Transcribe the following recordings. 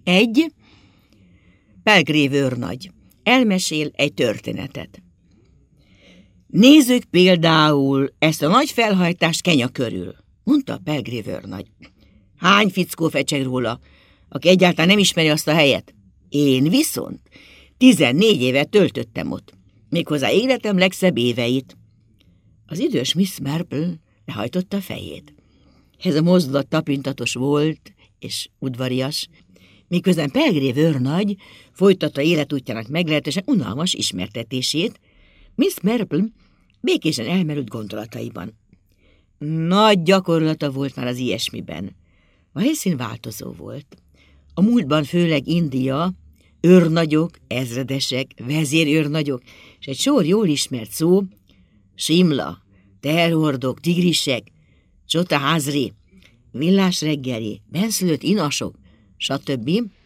1. Palgrave őrnagy elmesél egy történetet. Nézzük például ezt a nagy felhajtást Kenya körül, mondta a Palgrave őrnagy. Hány fickó fecseg róla, aki egyáltalán nem ismeri azt a helyet? Én viszont 14 évet töltöttem ott, méghozzá életem legszebb éveit. Az idős Miss Marple lehajtotta a fejét. Ez a mozdulat tapintatos volt és udvarias, miközben Palgrave őrnagy folytatta életútjának meglehetősen unalmas ismertetését, Miss Marple békésen elmerült gondolataiban. Nagy gyakorlata volt már az ilyesmiben. A helyszín változó volt. A múltban főleg India, őrnagyok, ezredesek, vezérőrnagyok, és egy sor jól ismert szó, Simla, teherhordók, tigrisek, Csota Hazri, villás reggeli, benszülött inasok, stb.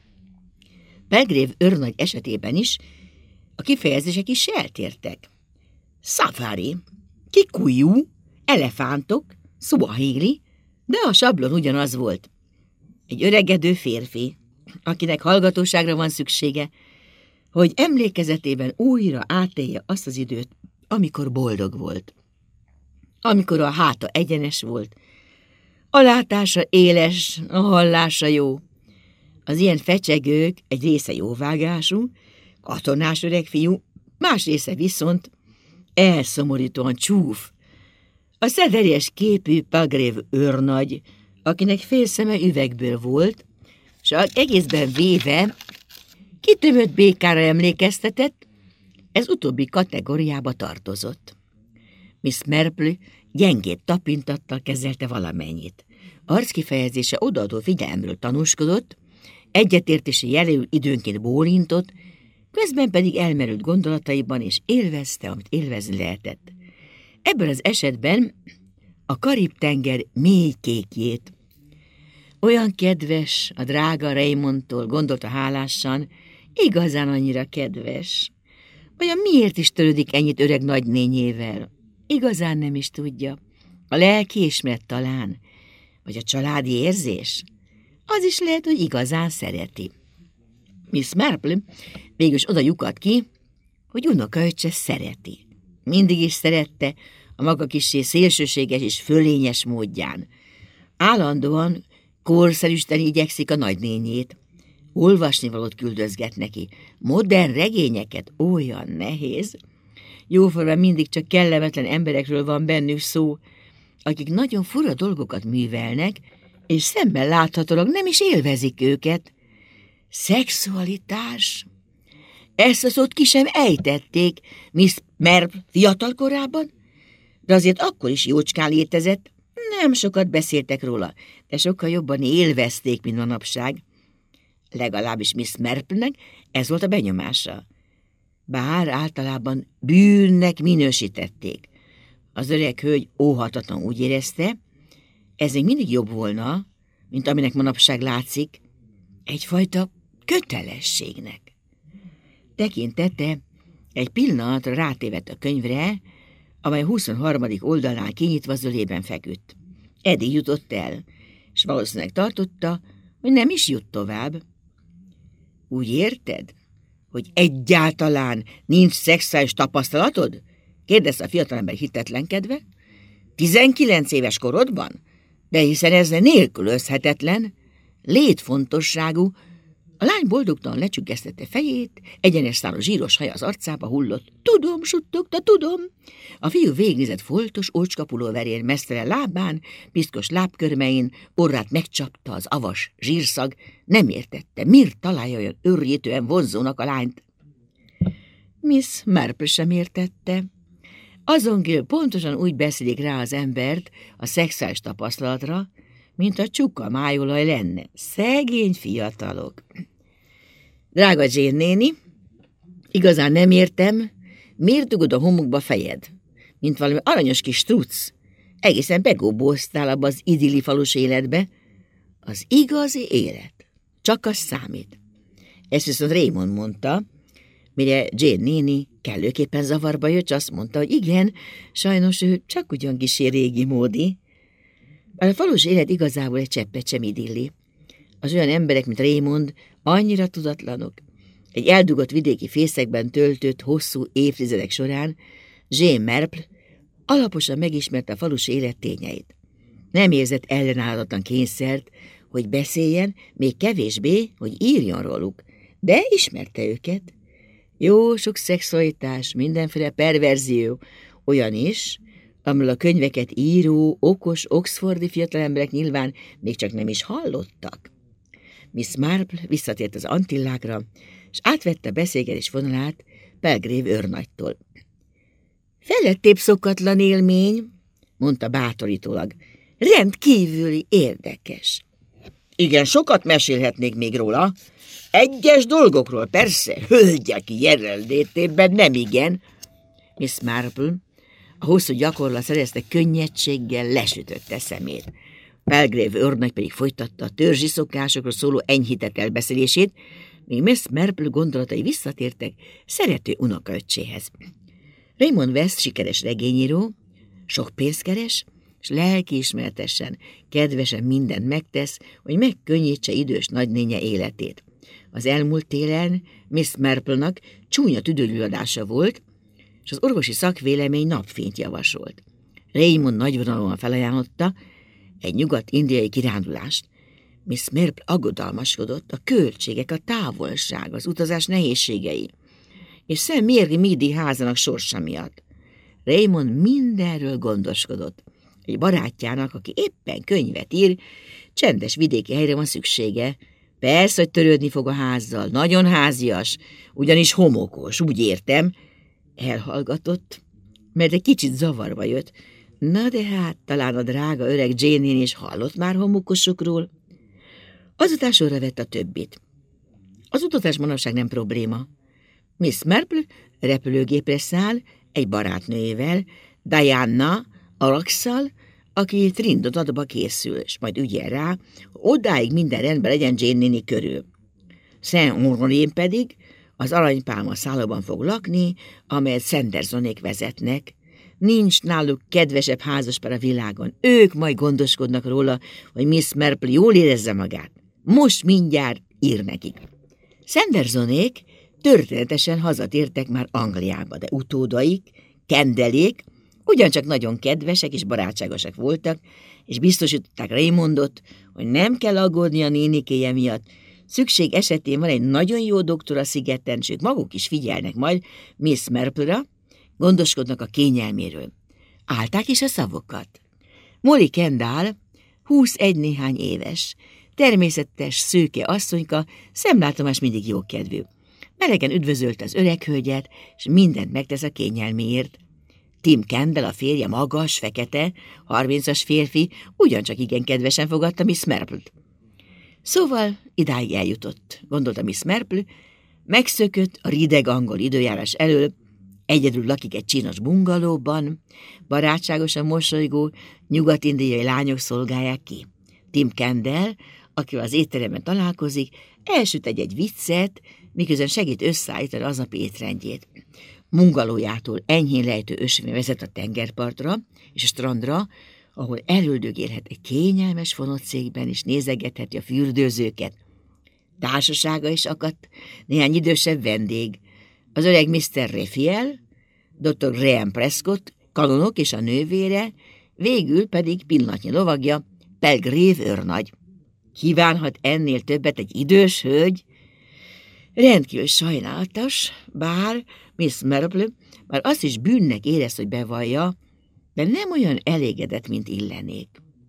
Palgrave őrnagy esetében is a kifejezések is eltértek. Safari, kikuyu, elefántok, szuahili, de a sablon ugyanaz volt. Egy öregedő férfi, akinek hallgatóságra van szüksége, hogy emlékezetében újra átélje azt az időt, amikor boldog volt. Amikor a háta egyenes volt, a látása éles, a hallása jó. Az ilyen fecsegők egy része jóvágású, katonás öreg fiú, más része viszont elszomorítóan csúf. A szederjes képű Palgrave őrnagy, akinek fél szeme üvegből volt, s egészben véve kitömött békára emlékeztetett, ez utóbbi kategóriába tartozott. Miss Marple gyengébb tapintattal kezelte valamennyit. Arckifejezése odaadó figyelemről tanúskodott, egyetértési jelű időnként bólintott, közben pedig elmerült gondolataiban, és élvezte, amit élvezni lehetett. Ebben az esetben a Karib-tenger mély kékjét. Olyan kedves a drága Raymondtól, gondolta hálásan, igazán annyira kedves. Vajon miért is törődik ennyit öreg nagynényével? Igazán nem is tudja. A lelkiismeret talán, vagy a családi érzés? Az is lehet, hogy igazán szereti. Miss Marple végülis oda lyukadt ki, hogy unokaöccse szereti. Mindig is szerette, a maga kissé szélsőséges és fölényes módján. Állandóan korszerűsíteni igyekszik a nagynényét. Olvasnivalót küldözget neki, modern regényeket, olyan nehéz. Jóformán mindig csak kellemetlen emberekről van bennük szó, akik nagyon fura dolgokat művelnek, és szemben láthatólag nem is élvezik őket. Szexualitás? Ezt a szót ki sem ejtették Miss Marple fiatal korában, de azért akkor is jócskán létezett. Nem sokat beszéltek róla, de sokkal jobban élvezték, mint manapság. Legalábbis Miss Marple-nek ez volt a benyomása. Bár általában bűnnek minősítették. Az öreg hölgy óhatatlan úgy érezte, ez még mindig jobb volna, mint aminek manapság látszik, egyfajta kötelességnek. Tekintete egy pillanatra rátévedt a könyvre, amely 23. oldalán kinyitva zölében feküdt. Eddig jutott el, és valószínűleg tartotta, hogy nem is jut tovább. Úgy érted, hogy egyáltalán nincs szexuális tapasztalatod? Kérdezte a fiatalember hitetlenkedve. 19 éves korodban? De hiszen ez nélkülözhetetlen, létfontosságú. A lány boldogtalan lecsüggesztette fejét, egyenes szálú zsíros haja az arcába hullott. Tudom, suttogta, tudom. A fiú végignézett foltos ócskapulóverén, mesztelen lábán, piszkos lábkörmein, orrát megcsapta az avas zsírszag. Nem értette, miért találja olyan őrjítően vonzónak a lányt. Miss Marple sem értette. Azon kívül pontosan úgy beszélik rá az embert a szexuális tapasztalatra, mint a csuka májolaj lenne. Szegény fiatalok. Drága Jane néni, igazán nem értem, miért dugod a homokba fejed, mint valami aranyos kis truc. Egészen begóboztál abba az idilli falus életbe. Az igazi élet. Csak az számít. Ezt viszont Raymond mondta, mire Jane néni kellőképpen zavarba jött, és azt mondta, hogy igen, sajnos ő csak ugyan kissé régi módi. A falus élet igazából egy cseppet sem idilli. Az olyan emberek, mint Raymond, Annyira tudatlanok. Egy eldugott vidéki fészekben töltött hosszú évtizedek során Jane Marple alaposan megismerte a falusi élet tényeit. Nem érzett ellenállhatatlan kényszert, hogy beszéljen, még kevésbé, hogy írjon róluk, de ismerte őket. Jó sok szexualitás, mindenféle perverzió, olyan is, amiről a könyveket író, okos, oxfordi fiatalemberek nyilván még csak nem is hallottak. Miss Marple visszatért az Antillákra, és átvette a beszélgetés vonalát Belgrave őrnagytól. Felettébb szokatlan élmény, mondta bátorítólag. Rendkívüli érdekes. Igen, sokat mesélhetnék még róla. Egyes dolgokról persze, hölgyek jelenlétében nem igen. Miss Marple a hosszú gyakorlat szerezte könnyedséggel lesütötte szemét. Belgrave őrnagy pedig folytatta a törzsi szokásokról szóló enyhített elbeszélését, míg Miss Marple gondolatai visszatértek szerető unokaöccséhez. Raymond West sikeres regényíró, sok pénzt keres, és lelkiismeretesen, kedvesen mindent megtesz, hogy megkönnyítse idős nagynénye életét. Az elmúlt télen Miss Marple-nak csúnya tüdőgyulladása volt, és az orvosi szakvélemény napfényt javasolt. Raymond nagyvonalúan felajánlotta egy nyugat-indiai kirándulást. Miss Marple aggodalmaskodott, a költségek, a távolság, az utazás nehézségei, és Sam Mary házának sorsa miatt. Raymond mindenről gondoskodott. Egy barátjának, aki éppen könyvet ír, csendes vidéki helyre van szüksége. Persze, hogy törődni fog a házzal, nagyon házias, ugyanis homokos, úgy értem. Elhallgatott, mert egy kicsit zavarba jött. Na de hát, talán a drága öreg Jane-én is hallott már homokosokról. Azután sorra vett a többit. Az utazás manapság nem probléma. Miss Marple repülőgépre száll egy barátnőjével, Diana Araxal, aki Trinidadba készül, és majd ügyel rá, odáig minden rendben legyen Jane néni körül. Saint-Honoré pedig az aranypálma szállóban fog lakni, amelyet Sandersonék vezetnek. Nincs náluk kedvesebb házaspár a világon. Ők majd gondoskodnak róla, hogy Miss Marple jól érezze magát. Most mindjárt ír nekik. Sandersonék történetesen hazatértek már Angliába, de utódaik, Kendelék, ugyancsak nagyon kedvesek és barátságosak voltak, és biztosították Raymondot, hogy nem kell aggódni a nénikéje miatt. Szükség esetén van egy nagyon jó doktor a szigeten, és ők maguk is figyelnek majd Miss Marple-ra, gondoskodnak a kényelméről. Állták is a szavokat. Molly Kendall 21 néhány éves, természetes, szőke asszonyka, szemlátomás mindig jókedvű. Melegen üdvözölte az öreg hölgyet, és mindent megtesz a kényelméért. Tim Kendall, a férje, magas, fekete, 30-as férfi, ugyancsak igen kedvesen fogadta Miss Marple-t. Szóval idáig eljutott, gondolta Miss Marple, megszökött a rideg angol időjárás elől, egyedül lakik egy csinos bungalóban, barátságosan mosolygó nyugat-indiai lányok szolgálják ki. Tim Kendall, akivel az étteremben találkozik, elsüt egy viccet, miközben segít összeállítani aznapi étrendjét. Mungalójától enyhén lejtő ösvény vezet a tengerpartra és a strandra, ahol elöldögélhet egy kényelmes fonódszékben és nézegetheti a fürdőzőket. Társasága is akadt néhány idősebb vendég, az öreg Mr. Raphael, dr. Graham Prescott, kanonok és a nővére, végül pedig pillanatnyi lovagja, Belgrave őrnagy. Kívánhat ennél többet egy idős hölgy? Rendkívül sajnálatos, bár Miss Marple már azt is bűnnek érez, hogy bevallja, de nem olyan elégedett, mint illenék.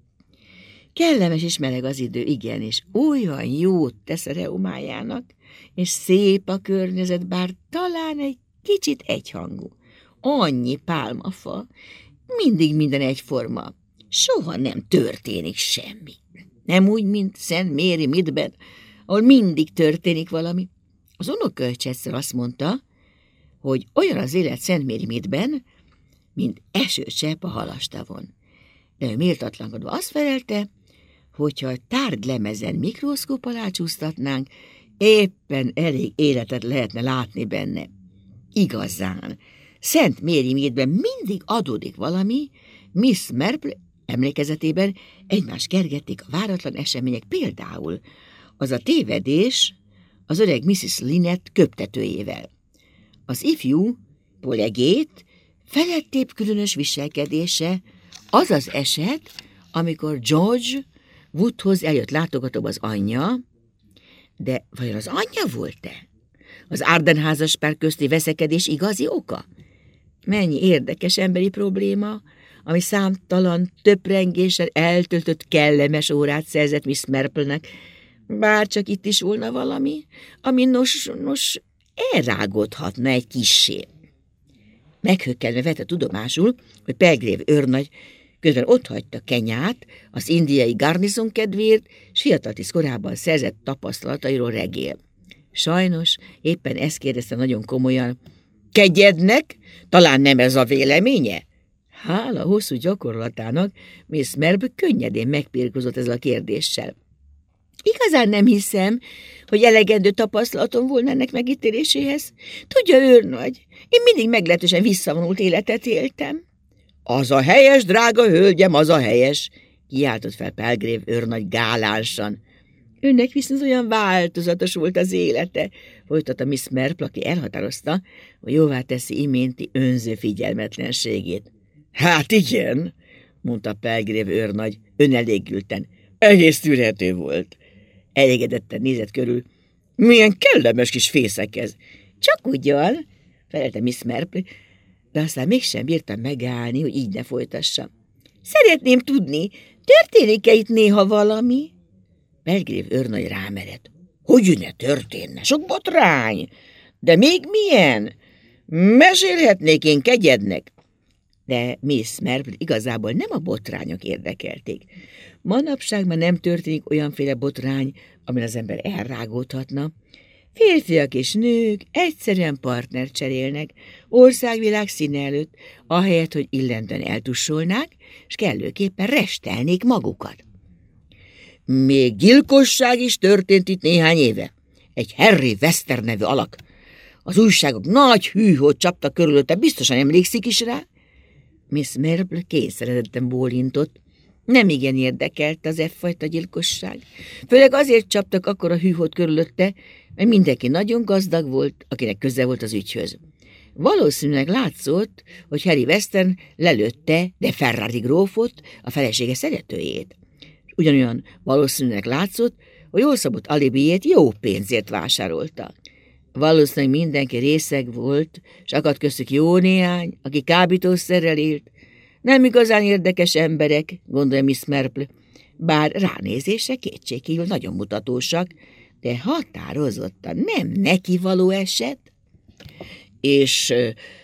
Kellemes és meleg az idő, igen, és olyan jót tesz a reumájának, és szép a környezet, bár talán egy kicsit egyhangú. Annyi pálmafa, mindig minden egyforma, soha nem történik semmi. Nem úgy, mint Szent Mary Meadben, ahol mindig történik valami. Az unokaöccse egyszer azt mondta, hogy olyan az élet Szent Mary Meadben, mint esőcsepp a halastavon. De ő méltatlankodva azt felelte, hogyha a tárgylemezen mikroszkóp alá csúsztatnánk, éppen elég életet lehetne látni benne. Igazán, Szent Mary Meadben mindig adódik valami, Miss Marple emlékezetében egymást kergették a váratlan események, például az a tévedés, az öreg Mrs. Lynette köptetőjével. Az ifjú polegét felettébb különös viselkedése az az eset, amikor George Woodhoz eljött látogatóba az anyja, de vajon az anyja volt-e az Arden házaspár közti veszekedés igazi oka? Mennyi érdekes emberi probléma, ami számtalan töprengéssel eltöltött kellemes órát szerzett Miss Marple-nek, bár csak itt is volna valami, ami nos, elrágódhatna egy kissé. Meghökkenve vette tudomásul, hogy Belgrave őrnagy közben otthagyta Kenyát az indiai garnizon kedvéért, s fiataltiszt korában szerzett tapasztalatairól regél. Sajnos éppen ezt kérdezte nagyon komolyan. Kegyednek? Talán nem ez a véleménye? Hála hosszú gyakorlatának Miss Marple könnyedén megpirkozott ezzel a kérdéssel. Igazán nem hiszem, hogy elegendő tapasztalatom volna ennek megítéléséhez. Tudja, őrnagy, én mindig meglehetősen visszavonult életet éltem. Az a helyes, drága hölgyem, az a helyes, kiáltott fel Belgrave őrnagy gálánsan. Önnek viszont olyan változatos volt az élete, folytatta Miss Marple, aki elhatározta, hogy jóvá teszi iménti önző figyelmetlenségét. Hát igen, mondta Belgrave őrnagy önelégülten. Egész tűrhető volt. Elégedetten nézett körül. Milyen kellemes kis fészek ez. Csak ugyan, felelte Miss Marple, de aztán mégsem bírtam megállni, hogy így ne folytassa. Szeretném tudni, történik-e itt néha valami? Belgrave őrnagy rámerett. Hogy ne történne? Sok botrány. De még milyen? Mesélhetnék én kegyednek. De Miss Marple igazából nem a botrányok érdekelték. Manapság már nem történik olyanféle botrány, amin az ember elrágódhatna. Férfiak és nők egyszerűen partnert cserélnek, országvilág színe előtt, ahelyett, hogy illentően eltussolnák, és kellőképpen restelnék magukat. Még gyilkosság is történt itt néhány éve. Egy Harry Western nevű alak. Az újságok nagy hűhót csaptak körülötte, biztosan emlékszik is rá? Miss Marple kényszeredetten bólintott. Nem igen érdekelt az effajta gyilkosság. Főleg azért csaptak akkora hűhót körülötte, mert mindenki nagyon gazdag volt, akinek köze volt az ügyhöz. Valószínűleg látszott, hogy Harry Western lelőtte de Ferrari grófot, a felesége szeretőjét. Ugyanolyan valószínűleg látszott, hogy jól szabott alibijét jó pénzért vásárolta. Valószínűleg mindenki részeg volt, s akadt köztük jó néhány, aki kábítószerrel élt. Nem igazán érdekes emberek, gondolja Miss Marple, bár ránézésre kétségkívül nagyon mutatósak, de határozottan nem neki való eset. És